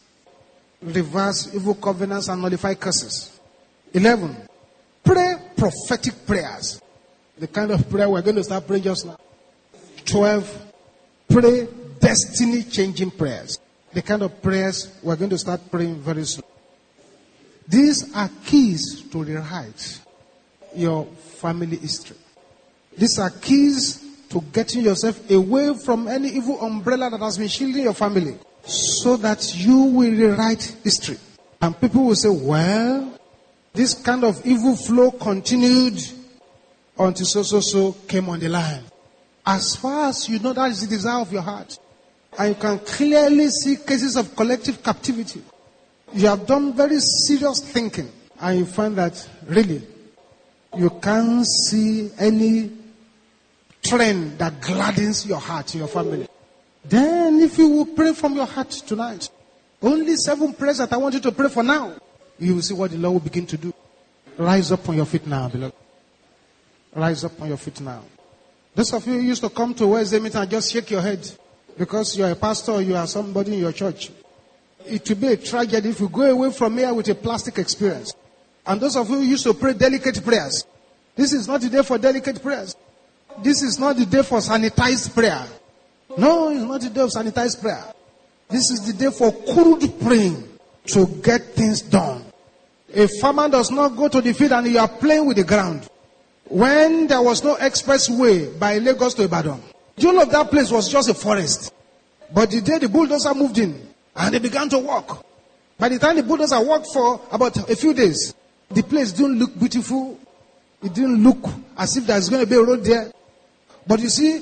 Reverse evil covenants and nullify curses. 11. Pray prophetic prayers. The kind of prayer we're going to start praying just now. 12. Pray destiny-changing prayers. The kind of prayers we're going to start praying very soon. These are keys to rewrite your family history. These are keys to getting yourself away from any evil umbrella that has been shielding your family, so that you will rewrite history. And people will say, well, this kind of evil flow continued until so came on the line. As far as you know, that is the desire of your heart. And you can clearly see cases of collective captivity. You have done very serious thinking. And you find that really, you can't see any trend that gladdens your heart, your family. Then if you will pray from your heart tonight, only 7 prayers that I want you to pray for now, you will see what the Lord will begin to do. Rise up on your feet now, beloved. Rise up on your feet now. Those of you who used to come to Wednesday meeting and just shake your head because you are a pastor or you are somebody in your church. It will be a tragedy if you go away from here with a plastic experience. And those of you who used to pray delicate prayers, this is not the day for delicate prayers. This is not the day for sanitized prayer. No, it's not the day of sanitized prayer. This is the day for crude praying to get things done. A farmer does not go to the field and you are playing with the ground. When there was no expressway by Lagos to Ibadan, the whole of that place was just a forest. But the day the bulldozer moved in and they began to walk, by the time the bulldozer walked for about a few days, the place didn't look beautiful. It didn't look as if there's going to be a road there. But you see,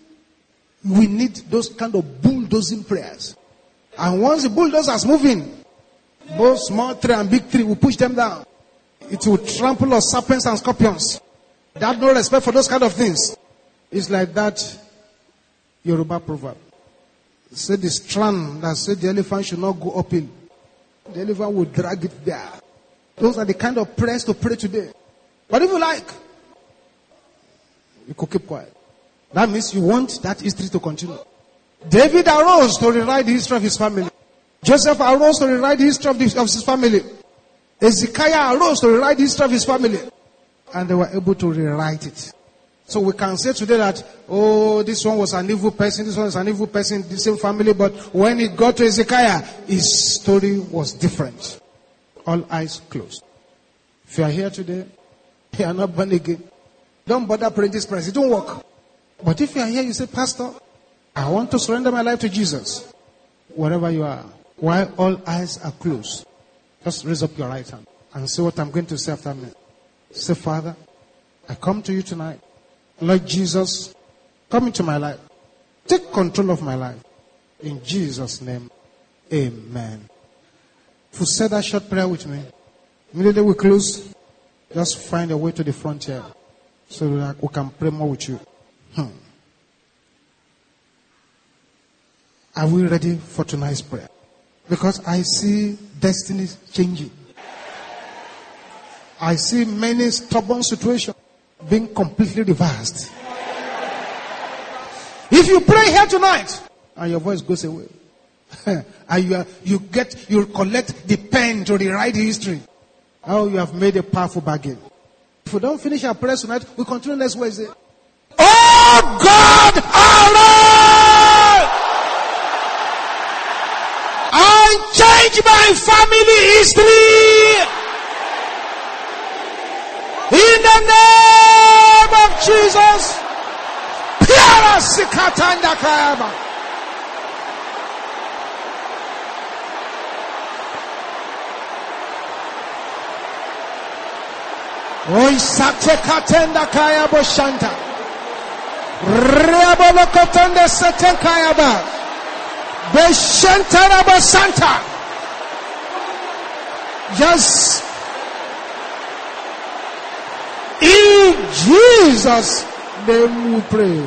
we need those kind of bulldozing prayers. And once the bulldozers move in, both small tree and big tree will push them down. It will trample on serpents and scorpions. They have no respect for those kind of things. It's like that Yoruba proverb. It said the strand that said the elephant should not go uphill, the elephant will drag it there. Those are the kind of prayers to pray today. But if you like, you could keep quiet. That means you want that history to continue. David arose to rewrite the history of his family. Joseph arose to rewrite the history of his family. Ezekiah arose to rewrite the history of his family. And they were able to rewrite it. So we can say today that, oh, this one was an evil person, this one was an evil person in the same family, but when it got to Ezekiah, his story was different. All eyes closed. If you are here today, you are not born again, don't bother praying this prayer. It don't work. But if you are here, you say, Pastor, I want to surrender my life to Jesus. Wherever you are, while all eyes are closed, just raise up your right hand and say what I'm going to say after me. Say, Father, I come to you tonight. Lord Jesus, come into my life. Take control of my life. In Jesus' name, amen. If you said that short prayer with me, immediately we close, just find a way to the front here so that we can pray more with you. Are we ready for tonight's prayer? Because I see destinies changing. I see many stubborn situations being completely reversed. If you pray here tonight and your voice goes away, and you collect the pen to rewrite history, how you have made a powerful bargain. If we don't finish our prayer tonight, we continue next Wednesday. Oh God, arise and change my family history in the name of Jesus. Piara sikatanda kayaba. Oi sate katenda kayabo shanta. Rebolo kotonde sate kayaba. Beshanta raba santa. Yes. In Jesus' name we pray.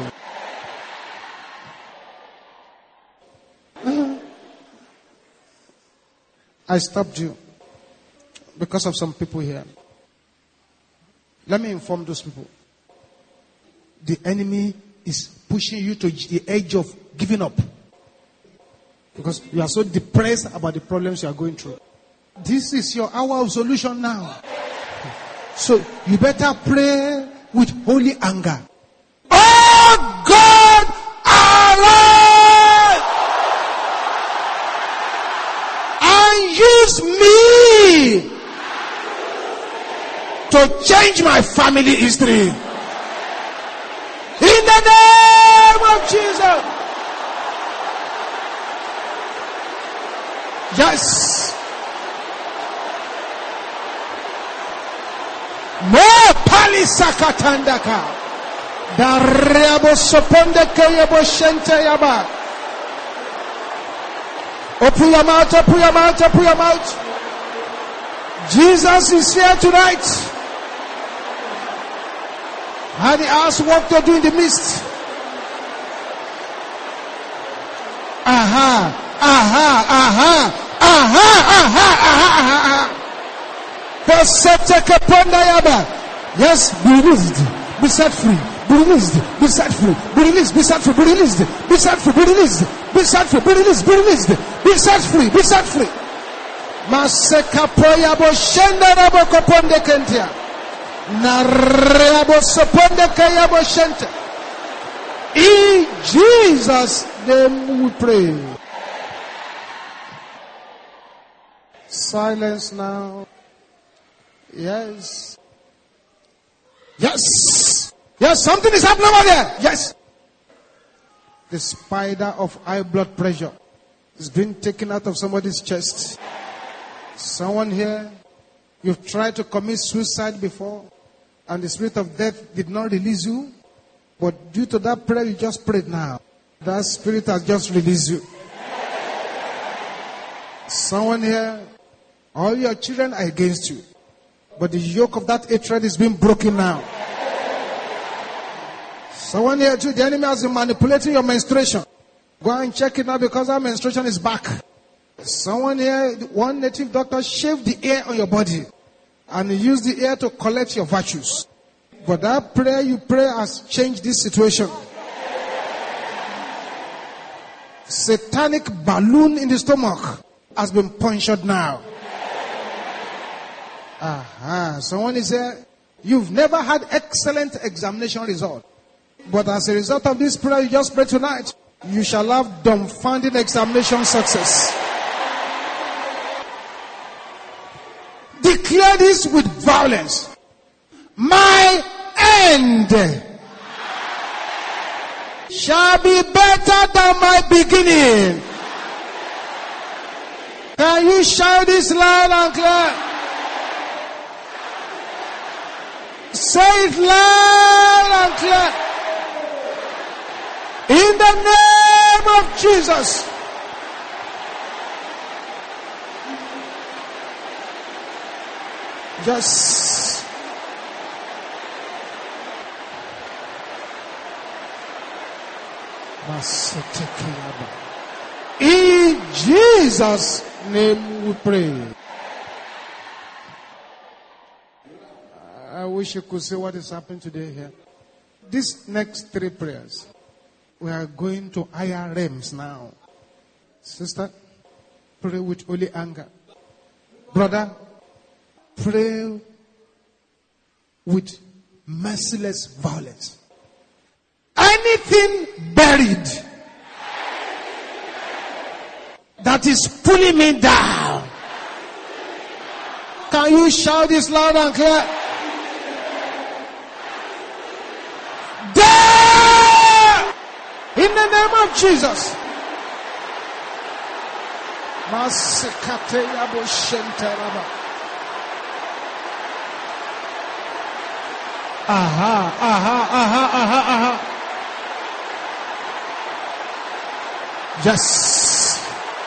I stopped you because of some people here. Let me inform those people. The enemy is pushing you to the edge of giving up. Because you are so depressed about the problems you are going through. This is your hour of solution now. So you better pray with holy anger. Oh God, arise and use me to change my family history. In the name of Jesus. Yes. More palisakatandaka. Darabo sopondeke yabo shente yaba. Open your mouth, open your mouth, open your mouth. Jesus is here tonight. And he has work to do in the midst. Aha, aha, aha, aha, aha, aha, aha. Yes, be released, be set free, be released, be set free, be released, be set free, be released, be set free, be released, be set free, be released, be released, be set free, be set free. Maseka poya bo shenda rabo koponde kentia. Narabo soponde kaya bo shente. In Jesus' name we pray. Silence now. Yes. Yes. Yes, something is happening over there. Yes. The spider of high blood pressure is being taken out of somebody's chest. Someone here, you've tried to commit suicide before, and the spirit of death did not release you. But due to that prayer you just prayed now, that spirit has just released you. Someone here, all your children are against you. But the yoke of that hatred is being broken now. Someone here too, the enemy has been manipulating your menstruation. Go and check it now because our menstruation is back. Someone here, one native doctor shaved the hair on your body and used the hair to collect your virtues. But that prayer you pray has changed this situation. Satanic balloon in the stomach has been punctured now. Aha. Someone is here. You've never had excellent examination result. But as a result of this prayer you just prayed tonight, you shall have dumbfounding examination success. Declare this with violence. My end shall be better than my beginning. Can you shout this loud and clear? Say it loud and clear. In the name of Jesus. Yes. In Jesus' name we pray. wish you could see what is happening today here. These next 3 prayers, we are going to higher realms now. Sister, pray with holy anger. Brother, pray with merciless violence. Anything buried that is pulling me down. Can you shout this loud and clear? There! In the name of Jesus. Aha. Yes.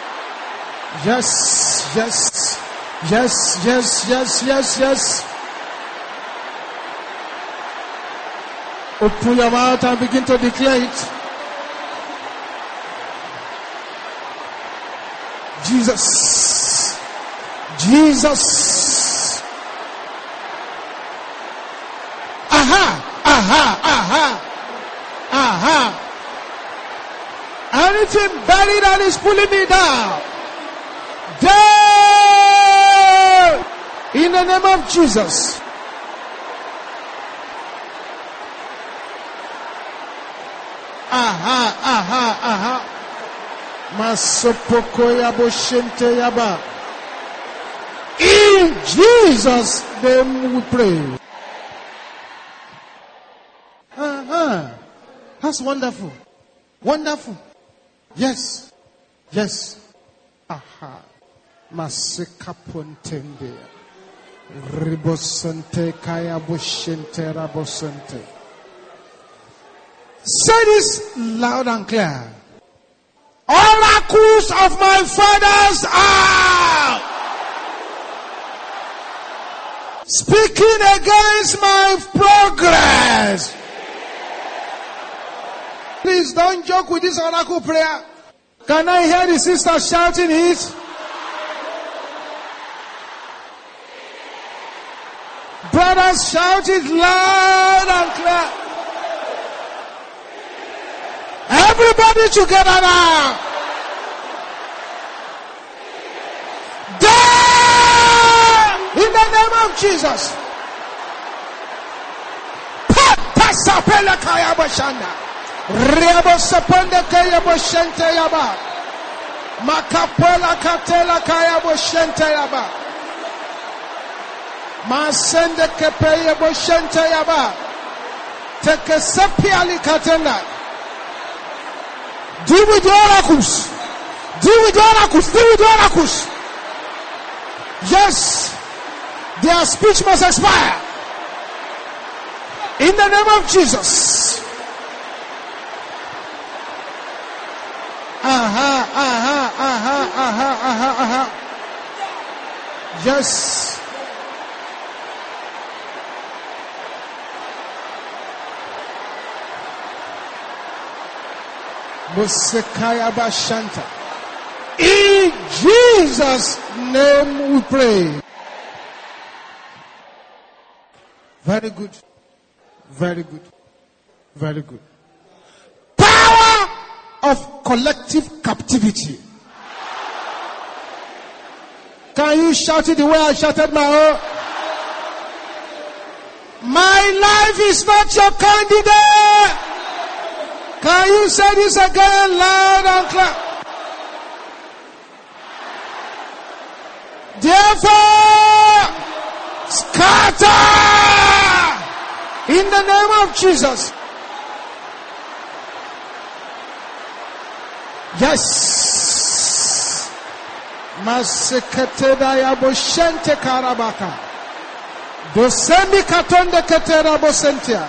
Open your mouth and begin to declare it. Jesus. Aha. Anything buried that is pulling me down. There! In the name of Jesus. Aha. Masopoko yabo shente yaba. In Jesus' name we pray. That's wonderful. Wonderful. Yes. Aha. Masika pontende. Ribosante kaya boshente rabosante. Say this loud and clear. Oracles of my fathers are speaking against my progress. Please don't joke with this oracle prayer. Can I hear the sister shouting it? Brothers, shout it loud and clear. Everybody together now. There! In the name of Jesus. Pasapela kaya bashanda. Rebo sapende kaya boshente yaba. Makapela katela kaya boshente yaba. Masende kepeye boshente yaba. Teke sepiali katenda. Deal with the oracles. Yes. Their speech must expire. In the name of Jesus. Aha. Yes. Musekaya Bashanta. In Jesus' name we pray. Very good. Power of collective captivity. Can you shout it the way I shouted my own? My life is not your candidate. Can you say this again loud and clear? Therefore, scatter in the name of Jesus. Yes. Maseketeda ya boshente karabaka. Dosemi katonde ketera bosentia.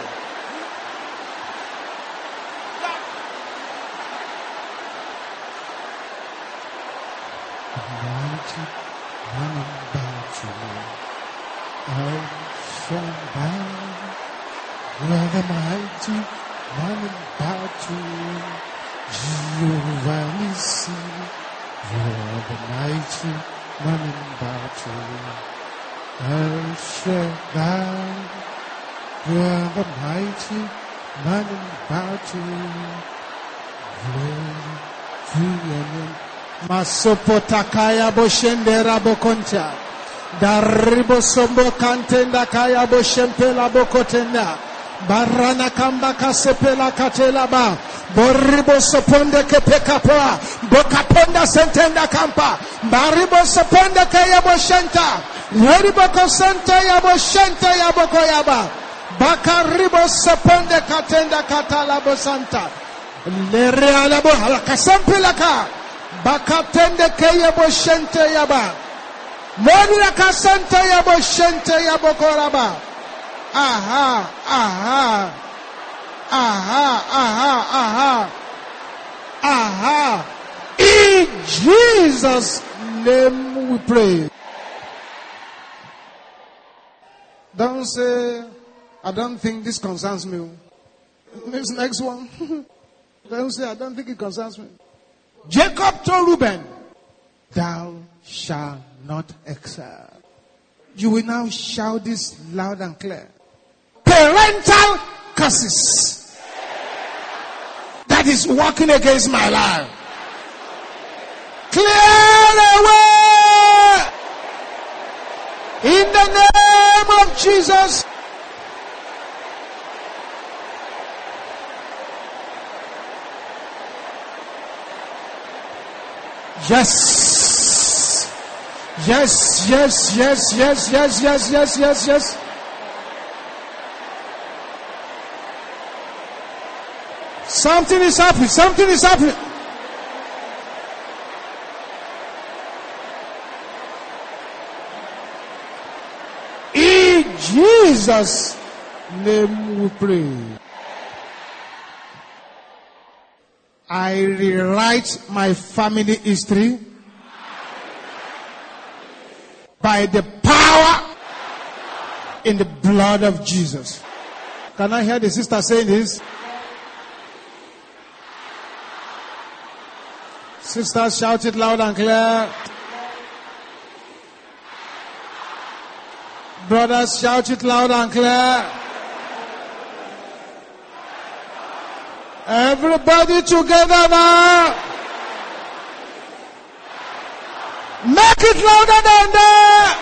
You are the mighty man in battle, Jehovah Nissi. You are the mighty man in battle, El Shaddai. You are the mighty man in battle. Glory to your name. Masopotakaya boshendera bokonta. Daribo sombo kantenda kaya boshempela bokotenda. Barana kamba kasepela katela ba. Boribo soponde kepekapoa. Bokaponda sentenda kampa. Baribo soponde kaya boshenta. Yeribo kosenta ya boshenta ya bokoyaba. Bakaribo soponde katenda katala bosanta. Lere alabo halakasempela ka. Bakatende kaya boshente yaba. Morira kasente ya boshente ya bokoraba. Aha, aha. Aha, aha, aha. Aha. In Jesus' name we pray. Don't say, I don't think this concerns me. This next one. Don't say, I don't think it concerns me. Jacob told Reuben, thou shalt not excel. You will now shout this loud and clear. Parental curses that is working against my life. Clear away in the name of Jesus. Yes. Yes, yes, yes, yes, yes, yes, yes, yes, yes. Something is happening. Something is happening. In Jesus' name we pray. I rewrite my family history by the power in the blood of Jesus. Can I hear the sister saying this? Sisters, shout it loud and clear. Brothers, shout it loud and clear. Everybody together now. Make it louder than that.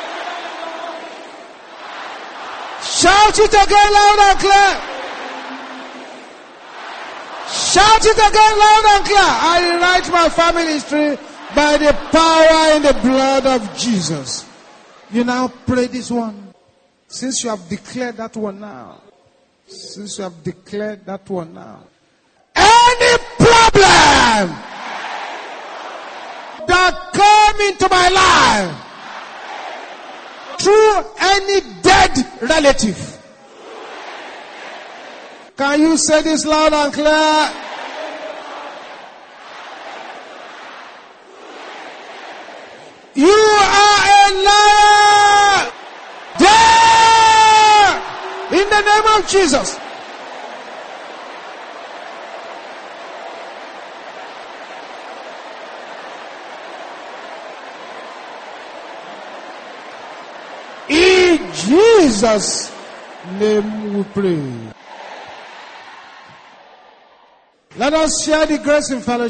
Shout it again loud and clear. Shout it again loud and clear. I rewrite my family history by the power in the blood of Jesus. You now pray this one. Since you have declared that one now. Since you have declared that one now. Any problem that come into my life through any dead relative. Can you say this loud and clear? You are a liar. There! In the name of Jesus. In Jesus' name we pray. Let us share the grace in fellowship.